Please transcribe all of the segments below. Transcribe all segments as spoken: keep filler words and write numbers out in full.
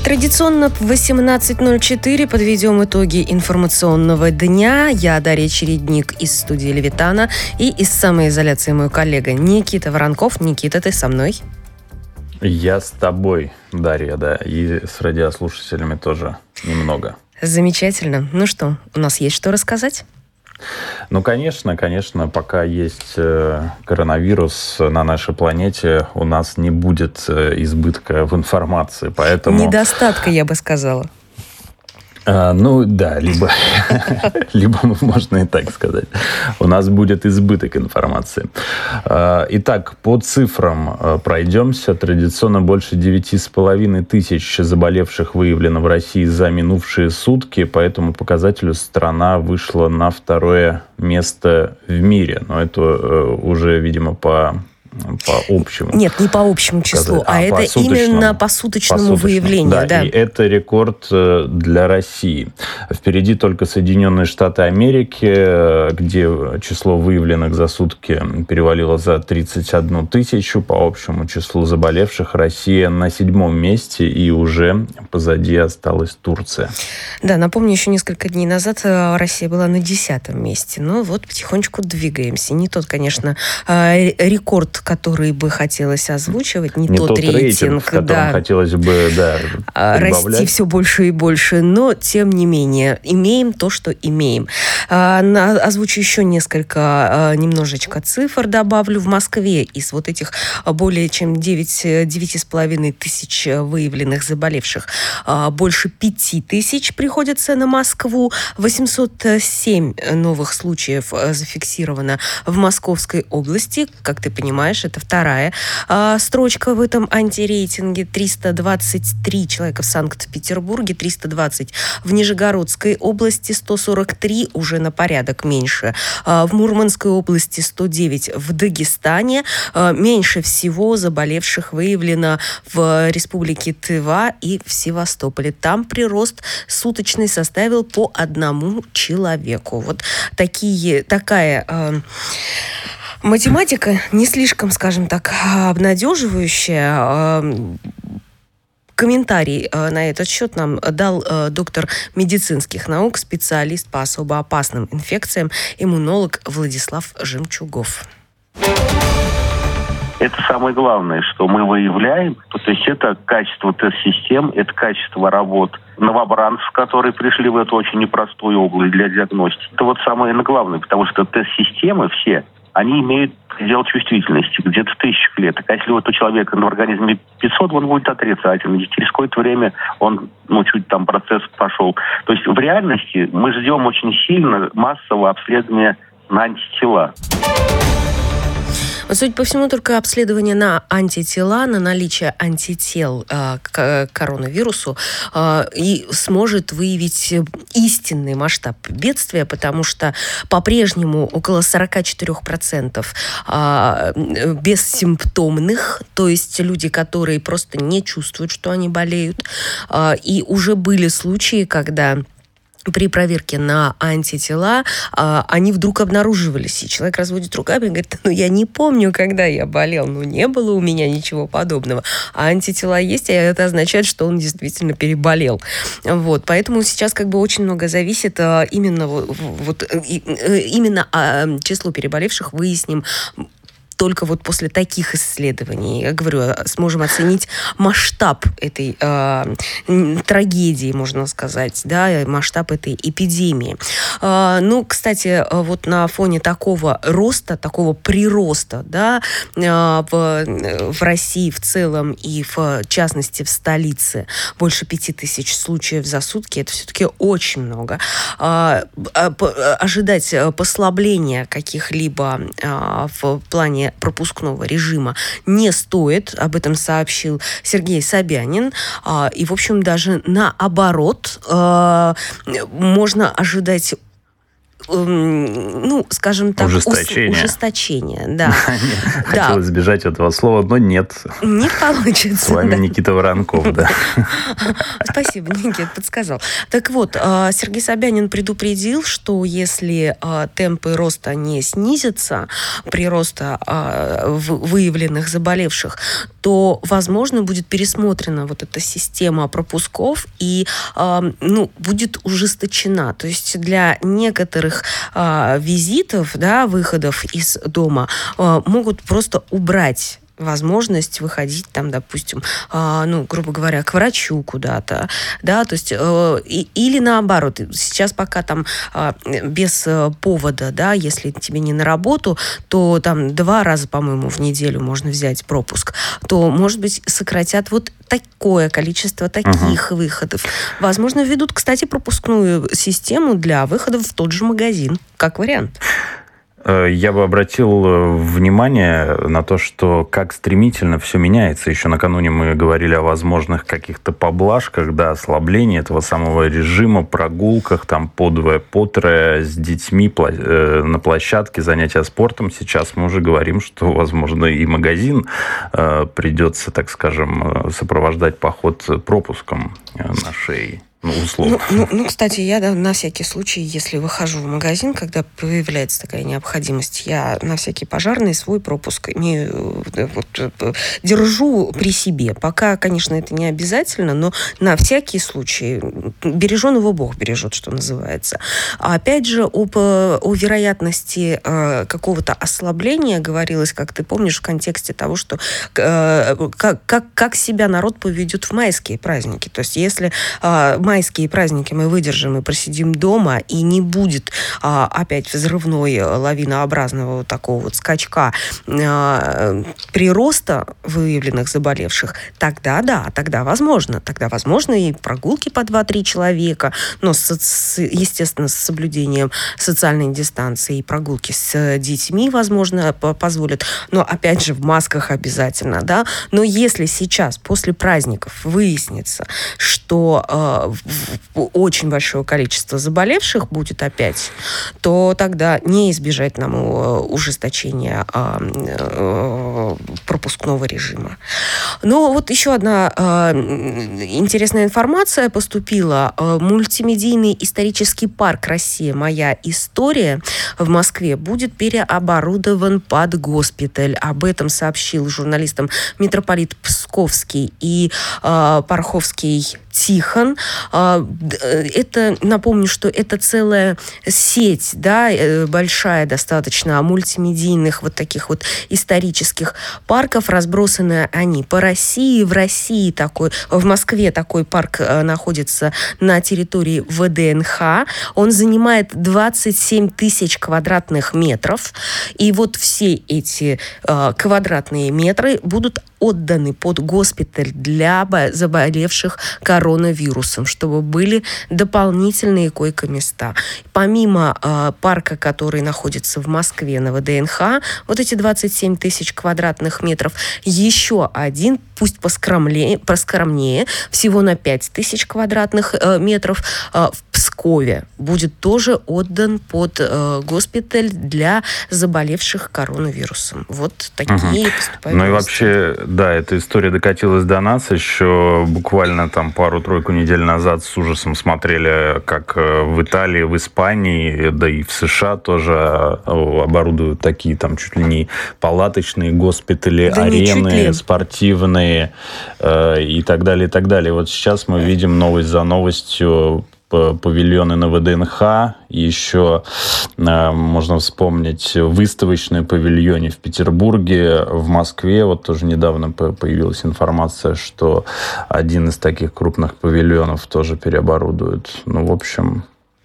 Традиционно в восемнадцать ноль четыре подведем итоги информационного дня. Я Дарья Чередник из студии Левитана и из самоизоляции мой коллега Никита Воронков. Никита, ты со мной? Я с тобой, Дарья, да, и с радиослушателями тоже немного. Замечательно. Ну что, у нас есть что рассказать? Ну, конечно, конечно, пока есть э, коронавирус на нашей планете, у нас не будет э, избытка в информации, поэтому... Недостатка, я бы сказала. А, ну, да, либо, либо можно и так сказать. У нас будет избыток информации. А, итак, по цифрам пройдемся. Традиционно больше девяти с половиной тысяч заболевших выявлено в России за минувшие сутки. По этому показателю страна вышла на второе место в мире. Но это уже, видимо, по... по общему. Нет, не по общему числу, а, а это именно по суточному, по выявлению. Да, да, и это рекорд для России. Впереди только Соединенные Штаты Америки, где число выявленных за сутки перевалило за тридцать одну тысячу. По общему числу заболевших Россия на седьмом месте, и уже позади осталась Турция. Да, напомню, еще несколько дней назад Россия была на десятом месте. Но вот потихонечку двигаемся. Не тот, конечно, рекорд, который бы хотелось озвучивать, не, не тот, тот рейтинг, рейтинг в котором да, хотелось бы да, расти все больше и больше, но тем не менее имеем то, что имеем. А, на, озвучу еще несколько, а, немножечко цифр добавлю. В Москве из вот этих более чем девять с половиной тысяч выявленных заболевших, а, больше пяти тысяч приходится на Москву. восемьсот семь новых случаев зафиксировано в Московской области, как ты понимаешь. Это вторая а, строчка в этом антирейтинге. триста двадцать три человека в Санкт-Петербурге, триста двадцать в Нижегородской области, сто сорок три, уже на порядок меньше. А, в Мурманской области сто девять, в Дагестане. А, меньше всего заболевших выявлено в Республике Тыва и в Севастополе. Там прирост суточный составил по одному человеку. Вот такие, такая... А, математика не слишком, скажем так, обнадеживающая. Комментарий на этот счет нам дал доктор медицинских наук, специалист по особо опасным инфекциям, иммунолог Владислав Жемчугов. Это самое главное, что мы выявляем. То есть это качество тест-систем, это качество работ новобранцев, которые пришли в эту очень непростую область для диагностики. Это вот самое главное, потому что тест-системы все, они имеют предел чувствительности, где-то тысяча клеток. А если вот у человека в организме пятьсот, он будет отрицательный. Через какое-то время он, ну, чуть там процесс пошел. То есть в реальности мы ждем очень сильно массового обследования на антитела. Судя по всему, только обследование на антитела, на наличие антител э, к коронавирусу э, и сможет выявить истинный масштаб бедствия, потому что по-прежнему около сорок четыре процента э, бессимптомных, то есть люди, которые просто не чувствуют, что они болеют. Э, и уже были случаи, когда при проверке на антитела а, они вдруг обнаруживались. И человек разводит руками и говорит: ну, я не помню, когда я болел. Ну, не было у меня ничего подобного. А антитела есть, и это означает, что он действительно переболел. Вот. Поэтому сейчас как бы очень много зависит а, именно, вот, и, именно а, число переболевших выясним только вот после таких исследований, я говорю, сможем оценить масштаб этой э, трагедии, можно сказать, да, масштаб этой эпидемии. Э, ну, кстати, вот на фоне такого роста, такого прироста, да, э, в, в России в целом и в частности в столице больше пяти тысяч случаев за сутки, это все-таки очень много. Э, э, ожидать послабления каких-либо э, в плане пропускного режима не стоит. Об этом сообщил Сергей Собянин. И, в общем, даже наоборот, можно ожидать ну, скажем так, ужесточение. Ус, ужесточение, да. Хотелось избежать этого слова, но нет. Не получится. С вами Никита Воронков, да. Спасибо, Никита, подсказал. Так вот, Сергей Собянин предупредил, что если темпы роста не снизятся, прироста выявленных заболевших, то, возможно, будет пересмотрена вот эта система пропусков и, ну, будет ужесточена. То есть для некоторых визитов, да, выходов из дома могут просто убрать возможность выходить там, допустим, э, ну, грубо говоря, к врачу куда-то, да, то есть, э, и, или наоборот, сейчас пока там э, без э, повода, да, если тебе не на работу, то там два раза, по-моему, в неделю можно взять пропуск, то, может быть, сократят вот такое количество таких uh-huh. выходов. Возможно, введут, кстати, пропускную систему для выходов в тот же магазин, как вариант. Я бы обратил внимание на то, что как стремительно все меняется. Еще накануне мы говорили о возможных каких-то поблажках, да, ослаблении этого самого режима, прогулках, там, подвое, потрое, с детьми на площадке, занятия спортом. Сейчас мы уже говорим, что, возможно, и магазин придется, так скажем, сопровождать поход пропуском на шее. Ну, условно. Ну, ну, ну, кстати, я, да, на всякий случай, если выхожу в магазин, когда появляется такая необходимость, я на всякий пожарный свой пропуск не, вот, держу при себе. Пока, конечно, это не обязательно, но на всякий случай береженого Бог бережет, что называется. А опять же, об, о вероятности э, какого-то ослабления говорилось, как ты помнишь, в контексте того, что э, как, как, как себя народ поведет в майские праздники. То есть, если э, майские праздники мы выдержим и просидим дома, и не будет а, опять взрывной лавинообразного вот такого вот скачка а, прироста выявленных заболевших, тогда да, тогда возможно. Тогда возможно и прогулки по два-три человека, но, с, с, естественно, с соблюдением социальной дистанции, и прогулки с детьми, возможно, позволят, но, опять же, в масках обязательно, да. Но если сейчас, после праздников, выяснится, что э, очень большое количество заболевших будет опять, то тогда не избежать нам ужесточения а, а, пропускного режима. Но вот еще одна а, интересная информация поступила. Мультимедийный исторический парк «Россия. Моя история» в Москве будет переоборудован под госпиталь. Об этом сообщил журналистам митрополит Псковский и а, Парховский Тихон. Это, напомню, что это целая сеть, да, большая достаточно мультимедийных вот таких вот исторических парков. Разбросаны они по России. В России такой, в Москве такой парк находится на территории вэ дэ эн ха. Он занимает двадцать семь тысяч квадратных метров. И вот все эти э, квадратные метры будут отданы под госпиталь для заболевших коронавирусом, чтобы были дополнительные койко-места. Помимо э, парка, который находится в Москве на вэ дэ эн ха, вот эти двадцать семь тысяч квадратных метров, еще один, пусть поскромнее, поскромнее, всего на пять тысяч квадратных э, метров, э, в Пскове будет тоже отдан под э, госпиталь для заболевших коронавирусом. Вот такие угу. поступают. Ну и вообще, да, эта история докатилась до нас еще буквально там пару-тройку недель назад. С ужасом смотрели, как в Италии, в Испании, да и в США тоже оборудуют такие там чуть ли не палаточные госпитали, да арены спортивные э, и так далее, и так далее. Вот сейчас мы видим новость за новостью. Павильоны на вэ дэ эн ха, еще э, можно вспомнить выставочные павильоны в Петербурге, в Москве. Вот тоже недавно появилась информация, что один из таких крупных павильонов тоже переоборудуют. Ну, в общем...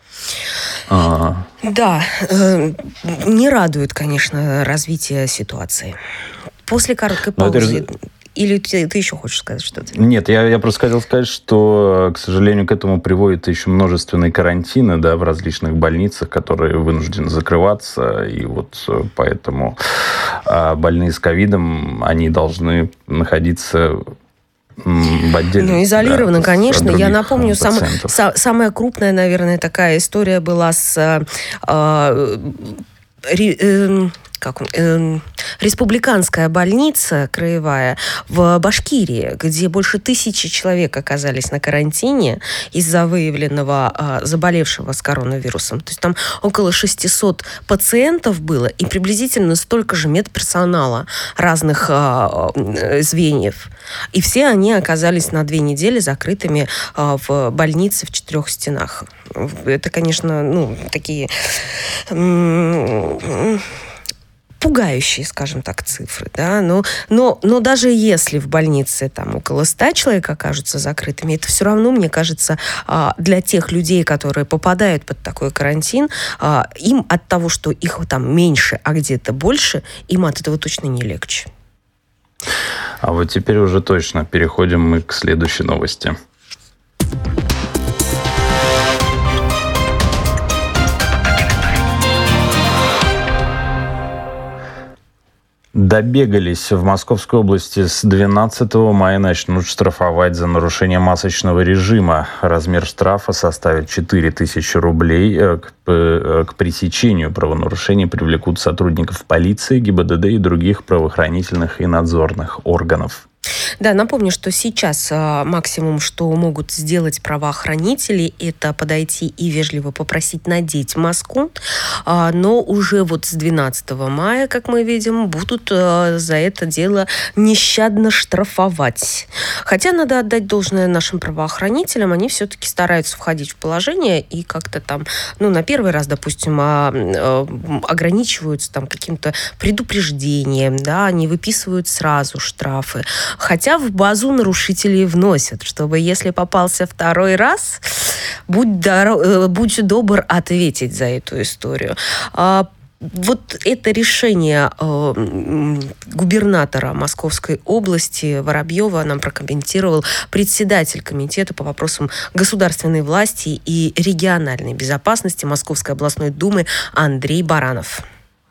Э... Да, э, не радует, конечно, развитие ситуации. После короткой паузы... Или ты, ты еще хочешь сказать что-то? Нет, я, я просто хотел сказать, что, к сожалению, к этому приводят еще множественные карантины, да, в различных больницах, которые вынуждены закрываться. И вот поэтому больные с ковидом, они должны находиться в отдельно. Ну, изолировано, да, конечно. Я напомню, сам, са, самая крупная, наверное, такая история была с... Э, ре, э, как он, э, республиканская больница краевая в Башкирии, где больше тысячи человек оказались на карантине из-за выявленного э, заболевшего с коронавирусом. То есть там около шестьсот пациентов было и приблизительно столько же медперсонала разных э, звеньев. И все они оказались на две недели закрытыми э, в больнице в четырех стенах. Это, конечно, ну, такие... М- пугающие, скажем так, цифры, да, но, но, но даже если в больнице там около ста человек окажутся закрытыми, это все равно, мне кажется, для тех людей, которые попадают под такой карантин, им от того, что их там меньше, а где-то больше, им от этого точно не легче. А вот теперь уже точно переходим мы к следующей новости. Добегались. В Московской области с двенадцатого мая начнут штрафовать за нарушение масочного режима. Размер штрафа составит четыре тысячи рублей. К, к пресечению правонарушений привлекут сотрудников полиции, ГИБДД и других правоохранительных и надзорных органов. Да, напомню, что сейчас а, максимум, что могут сделать правоохранители, это подойти и вежливо попросить надеть маску, а, но уже вот с двенадцатого мая, как мы видим, будут а, за это дело нещадно штрафовать. Хотя надо отдать должное нашим правоохранителям, они все-таки стараются входить в положение и как-то там, ну, на первый раз, допустим, а, а, ограничиваются там каким-то предупреждением, да, они выписывают сразу штрафы. Хотя в базу нарушителей вносят, чтобы если попался второй раз, будь, дор- будь добр ответить за эту историю. А вот это решение э, губернатора Московской области Воробьева нам прокомментировал председатель комитета по вопросам государственной власти и региональной безопасности Московской областной думы Андрей Баранов.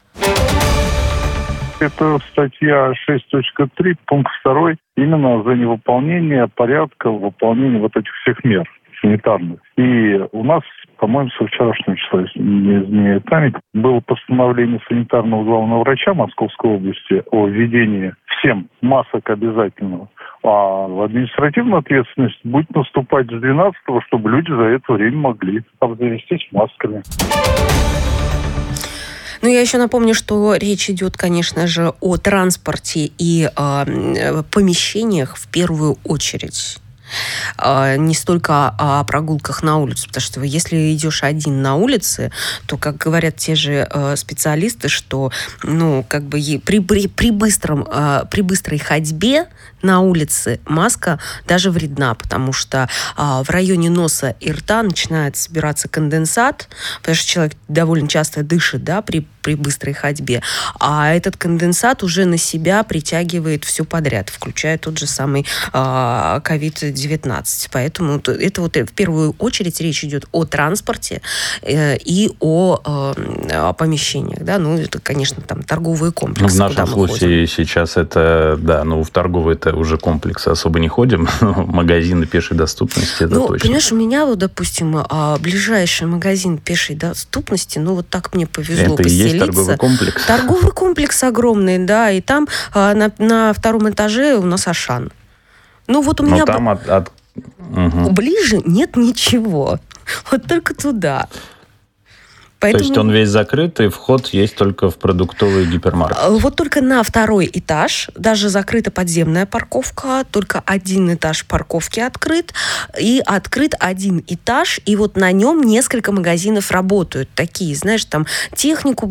Это статья шесть точка три, пункт два, именно за невыполнение порядка выполнения вот этих всех мер санитарных. И у нас, по-моему, со вчерашнего числа, если не изменяет память, было постановление санитарного главного врача Московской области о введении всем масок обязательного. А административная ответственность будет наступать с двенадцатого, чтобы люди за это время могли обзавестись масками. Ну, я еще напомню, что речь идет, конечно же, о транспорте и э, помещениях в первую очередь. Не столько о прогулках на улицу, потому что если идешь один на улице, то, как говорят те же специалисты, что, ну, как бы при, при, при, быстром, при быстрой ходьбе на улице маска даже вредна, потому что в районе носа и рта начинает собираться конденсат, потому что человек довольно часто дышит, да, при, при быстрой ходьбе, а этот конденсат уже на себя притягивает все подряд, включая тот же самый ковид девятнадцать. Поэтому это вот в первую очередь речь идет о транспорте э, и о, э, о помещениях. Да? Ну, это, конечно, там торговые комплексы. Ну, в нашем случае ходим. Сейчас это, да, ну, в торговые это уже комплексы особо не ходим, но магазины пешей доступности, это ну, точно. Понимаешь, у меня вот, допустим, ближайший магазин пешей доступности, ну, вот так мне повезло это поселиться. Это и есть торговый комплекс? Торговый комплекс огромный, да, и там на, на втором этаже у нас Ашан. Ну, вот у меня... Но там от... от... Угу. Ближе нет ничего. Вот только туда. Поэтому... То есть он весь закрыт, и вход есть только в продуктовый гипермаркет? Вот только на второй этаж. Даже закрыта подземная парковка. Только один этаж парковки открыт. И открыт один этаж. И вот на нем несколько магазинов работают. Такие, знаешь, там технику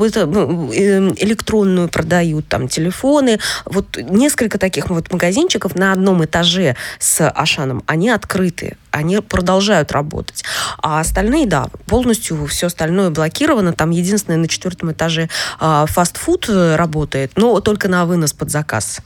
электронную продают, там телефоны. Вот несколько таких вот магазинчиков на одном этаже с Ашаном. Они открыты. Они продолжают работать. А остальные, да, полностью все остальное блокировано. Там единственное, на четвертом этаже э, фастфуд работает, но только на вынос под заказ.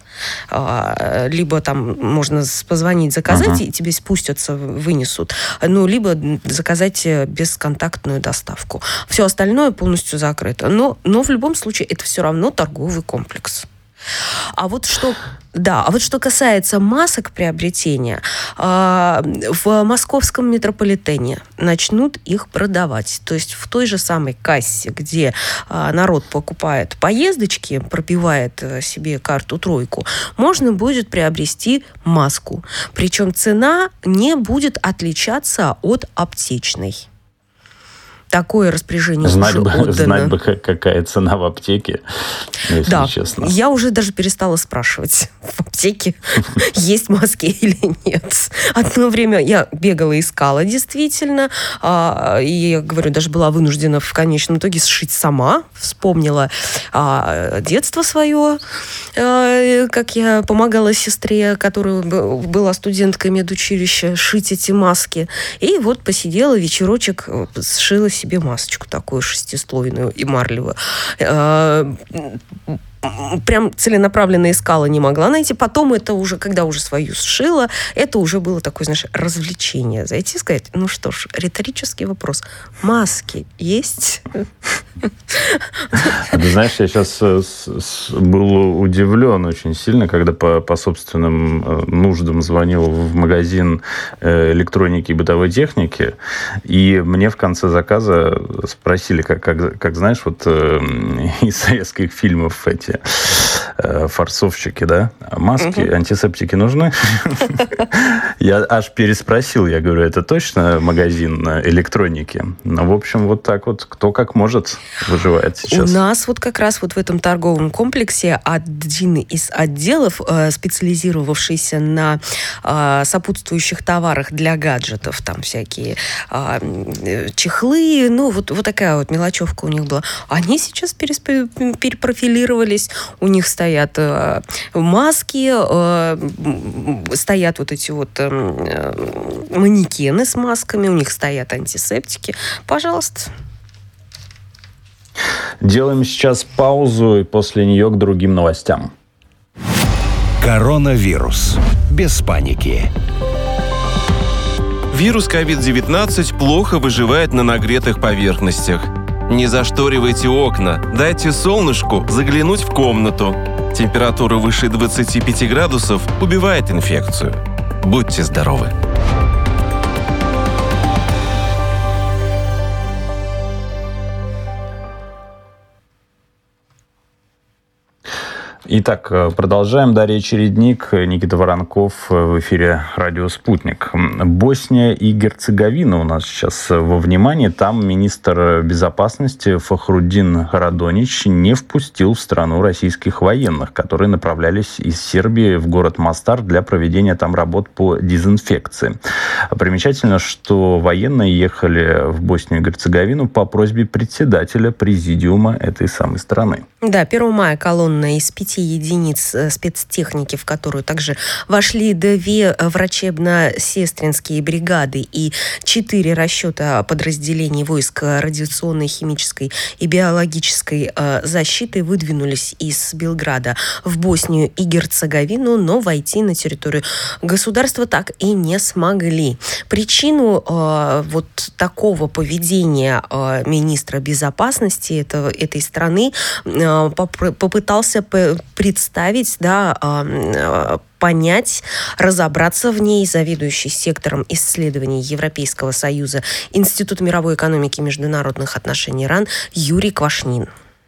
Э, либо там можно позвонить, заказать, uh-huh. и тебе спустятся, вынесут. Ну, либо заказать бесконтактную доставку. Все остальное полностью закрыто. Но, но в любом случае это все равно торговый комплекс. А вот что Да, а вот что касается масок приобретения, в московском метрополитене начнут их продавать. То есть в той же самой кассе, где народ покупает поездочки, пробивает себе карту-тройку, можно будет приобрести маску. Причем цена не будет отличаться от аптечной. Такое распоряжение знать уже бы, отдано. Знать бы, какая цена в аптеке, если да, честно. Я уже даже перестала спрашивать, в аптеке есть маски или нет. Одно время я бегала, искала действительно, и, я говорю, даже была вынуждена в конечном итоге сшить сама. Вспомнила детство свое, как я помогала сестре, которая была студенткой медучилища, шить эти маски. И вот посидела вечерочек, сшила себе себе масочку такую шестислойную и марлевую. Прям целенаправленно искала, не могла найти. Потом это уже, когда уже свою сшила, это уже было такое, знаешь, развлечение. Зайти и сказать, ну что ж, риторический вопрос. Маски есть? А ты знаешь, я сейчас был удивлен очень сильно, когда по, по собственным нуждам звонил в магазин электроники и бытовой техники, и мне в конце заказа спросили, как, как, как знаешь, вот из советских фильмов эти форцовщики, да? Маски, угу. антисептики нужны? Я аж переспросил, я говорю, это точно магазин электроники? Ну, в общем, вот так вот, кто как может, выживает сейчас. У нас вот как раз вот в этом торговом комплексе один из отделов, специализировавшийся на сопутствующих товарах для гаджетов, там всякие чехлы, ну, вот, вот такая вот мелочевка у них была. Они сейчас перепрофилировались, у них стоят э, маски, э, стоят вот эти вот э, манекены с масками, у них стоят антисептики. Пожалуйста. Делаем сейчас паузу и после нее к другим новостям. Коронавирус. Без паники. Вирус ковид девятнадцать плохо выживает на нагретых поверхностях. Не зашторивайте окна, дайте солнышку заглянуть в комнату. Температура выше двадцати пяти градусов убивает инфекцию. Будьте здоровы! Итак, продолжаем. Дарья Чередник, Никита Воронков в эфире «Радио Спутник». Босния и Герцеговина у нас сейчас во внимании. Там министр безопасности Фахруддин Радонич не впустил в страну российских военных, которые направлялись из Сербии в город Мостар для проведения там работ по дезинфекции. Примечательно, что военные ехали в Боснию и Герцеговину по просьбе председателя президиума этой самой страны. Да, первого мая колонна из пяти единиц спецтехники, в которую также вошли две врачебно-сестринские бригады и четыре расчета подразделений войск радиационной, химической и биологической защиты, выдвинулись из Белграда в Боснию и Герцеговину, но войти на территорию государства так и не смогли. Причину э, вот такого поведения э, министра безопасности это, этой страны э, попытался представить, да, понять, разобраться в ней заведующий сектором исследований Европейского Союза Института мировой экономики и международных отношений РАН Юрий Квашнин.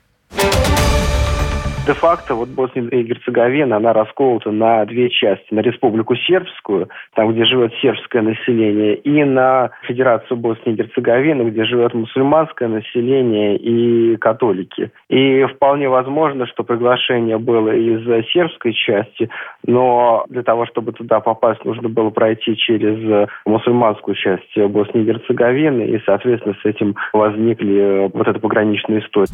Де-факто вот Босния и Герцеговина, она расколота на две части. На Республику Сербскую, там, где живет сербское население, и на Федерацию Боснии и Герцеговины, где живет мусульманское население и католики. И вполне возможно, что приглашение было из сербской части, но для того, чтобы туда попасть, нужно было пройти через мусульманскую часть Боснии и Герцеговины, и, соответственно, с этим возникли вот эта пограничная история.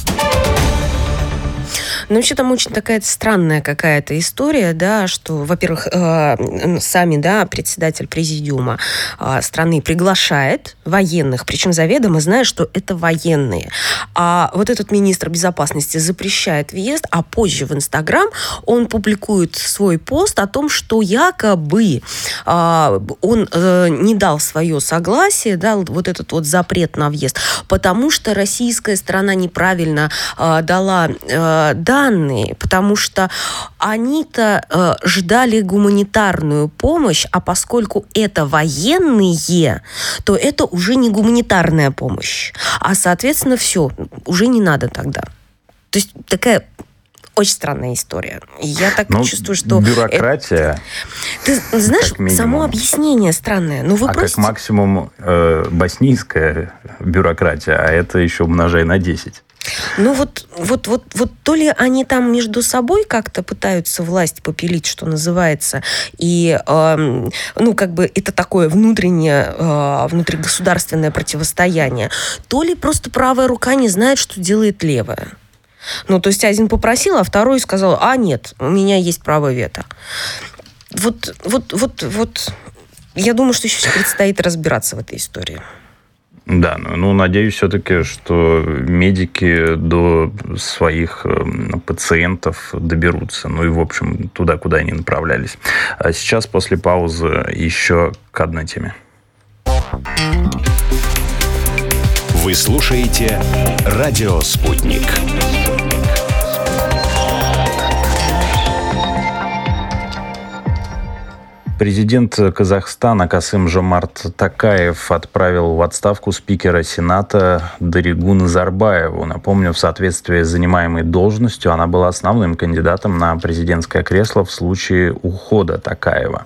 Ну, вообще там очень такая странная какая-то история, да, что, во-первых, э, сами, да, председатель президиума э, страны приглашает военных, причем заведомо зная, что это военные. А вот этот министр безопасности запрещает въезд, а позже в Инстаграм он публикует свой пост о том, что якобы э, он э, не дал свое согласие, да, вот этот вот запрет на въезд, потому что российская сторона неправильно э, дала э, данные, странные, потому что они-то э, ждали гуманитарную помощь, а поскольку это военные, то это уже не гуманитарная помощь. А, соответственно, все, уже не надо тогда. То есть такая очень странная история. Я так ну, чувствую, что... Бюрократия... Это... Ты знаешь, само объяснение странное. Ну, вы а просто... как максимум э, боснийская бюрократия, а это еще умножай на десять. Ну вот, вот, вот, вот то ли они там между собой как-то пытаются власть попилить, что называется, и э, ну как бы это такое внутреннее, э, внутригосударственное противостояние, то ли просто правая рука не знает, что делает левая. Ну, то есть один попросил, а второй сказал, а нет, у меня есть право вето. Вот, вот, вот, вот, я думаю, что еще предстоит разбираться в этой истории. Да, ну, надеюсь все-таки, что медики до своих пациентов доберутся. Ну и, в общем, туда, куда они направлялись. А сейчас, после паузы, еще к одной теме. Вы слушаете «Радио Спутник». Президент Казахстана Касым-Жомарт Токаев отправил в отставку спикера Сената Даригу Назарбаеву. Напомню, в соответствии с занимаемой должностью она была основным кандидатом на президентское кресло в случае ухода Токаева.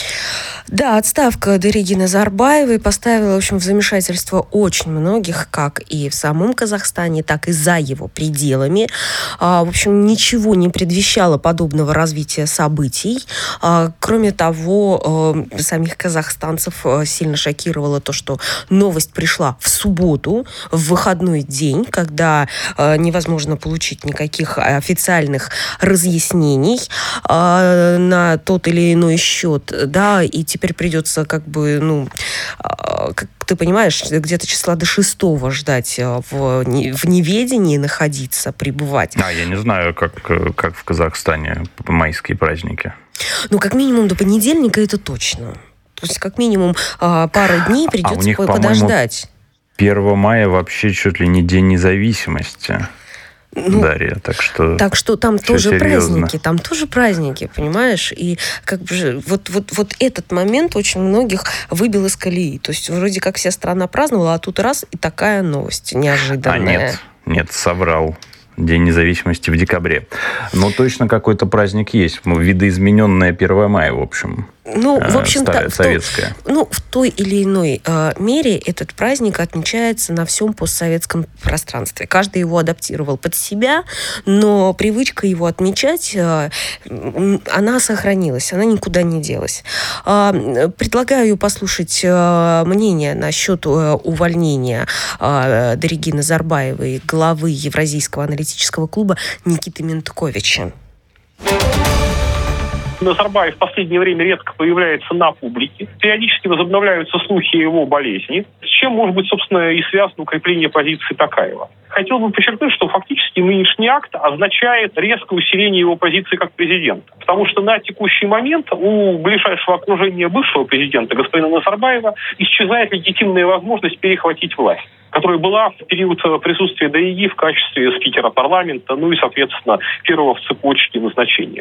Да, отставка Дариги Назарбаевой поставила, в общем, в замешательство очень многих, как и в самом Казахстане, так и за его пределами. А, в общем, ничего не предвещало подобного развития событий. А, кроме того, а, самих казахстанцев сильно шокировало то, что новость пришла в субботу, в выходной день, когда а, невозможно получить никаких официальных разъяснений а, на тот или иной счет, да, и теперь придется, как бы, ну, как ты понимаешь, где-то числа до шестого ждать, в, в неведении находиться, пребывать. А, я не знаю, как, как в Казахстане майские праздники. Ну, как минимум до понедельника это точно. То есть, как минимум, пару дней придется а у них, подождать. первого мая вообще чуть ли не День независимости. Ну, Дарья, так что так что там тоже серьезно. праздники, там тоже праздники, понимаешь, и как бы вот вот вот этот момент очень многих выбил из колеи, то есть вроде как вся страна праздновала, а тут раз и такая новость неожиданная. А нет, нет, соврал. День независимости в декабре. Но точно какой-то праздник есть. Видоизмененное первое мая, в общем. Ну, в общем-то, советская. В, ну, в той или иной э, мере этот праздник отмечается на всем постсоветском пространстве. Каждый его адаптировал под себя, но привычка его отмечать, э, она сохранилась, она никуда не делась. Э, предлагаю послушать э, мнение насчет э, увольнения э, Дариги Назарбаевой, главы Евразийского аналитического клуба Никиты Ментковича. Назарбаев в последнее время редко появляется на публике. Периодически возобновляются слухи о его болезни, с чем, может быть, собственно, и связано укрепление позиции Токаева. Хотел бы подчеркнуть, что фактически нынешний акт означает резкое усиление его позиции как президента. Потому что на текущий момент у ближайшего окружения бывшего президента, господина Назарбаева, исчезает легитимная возможность перехватить власть, которая была в период присутствия Дариги в качестве спикера парламента, ну и, соответственно, первого в цепочке назначения.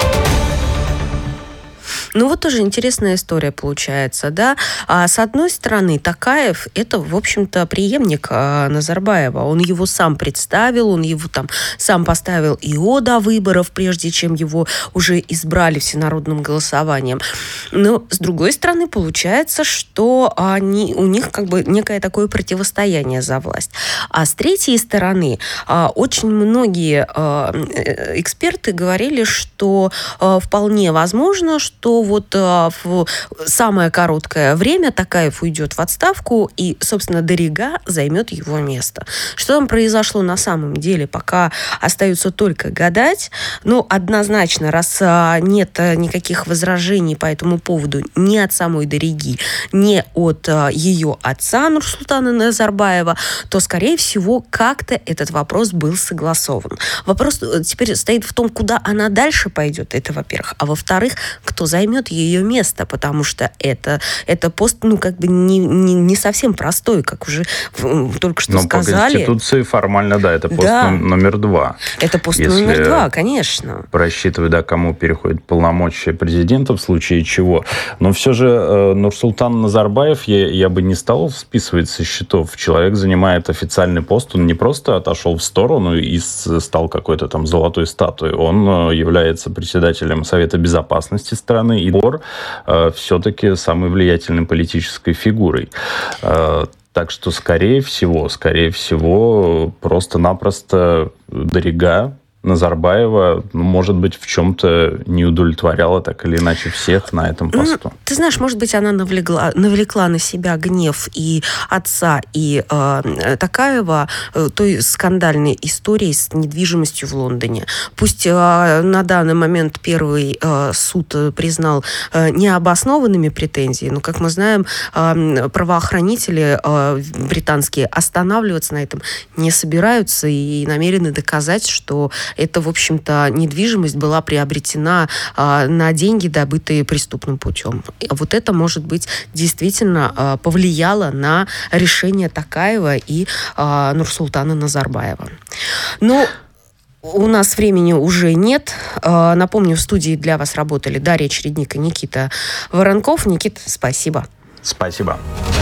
Ну, вот тоже интересная история получается, да. А с одной стороны, Токаев – это, в общем-то, преемник а, Назарбаева. Он его сам представил, он его там сам поставил ИО до выборов, прежде чем его уже избрали всенародным голосованием. Но, с другой стороны, получается, что они, у них как бы некое такое противостояние за власть. А с третьей стороны, а, очень многие а, эксперты говорили, что а, вполне возможно, что вот а, в самое короткое время Токаев уйдет в отставку, и, собственно, Дарига займет его место. Что там произошло на самом деле, пока остается только гадать. Но однозначно, раз а, нет никаких возражений по этому поводу ни от самой Дариги, ни от а, ее отца Нурсултана Назарбаева, то, скорее всего, как-то этот вопрос был согласован. Вопрос теперь стоит в том, куда она дальше пойдет, это во-первых. А во-вторых, кто займет займет ее место, потому что это, это пост, ну, как бы не, не, не совсем простой, как уже только что Но сказали. по Конституции формально, да, это пост да. номер два. Это пост Если номер два, конечно. Просчитывая, да, кому переходит полномочия президента, в случае чего. Но все же э, Нурсултан Назарбаев, я, я бы не стал списывать со счетов. Человек занимает официальный пост, он не просто отошел в сторону и стал какой-то там золотой статуей. Он э, является председателем Совета Безопасности страны и пор э, все-таки самой влиятельной политической фигурой. Э, Так что, скорее всего, скорее всего, просто-напросто Дарига Назарбаева, может быть, в чем-то не удовлетворяла так или иначе всех на этом посту. Ты знаешь, может быть, она навлекла, навлекла на себя гнев и отца, и э, Токаева э, той скандальной историей с недвижимостью в Лондоне. Пусть э, на данный момент первый э, суд признал э, необоснованными претензии, но, как мы знаем, э, правоохранители э, британские останавливаться на этом не собираются и намерены доказать, что это, в общем-то, недвижимость была приобретена а, на деньги, добытые преступным путем. И вот это, может быть, действительно а, повлияло на решение Токаева и а, Нурсултана Назарбаева. Но у нас времени уже нет. А, напомню, в студии для вас работали Дарья Чередник и Никита Воронков. Никита, спасибо. Спасибо.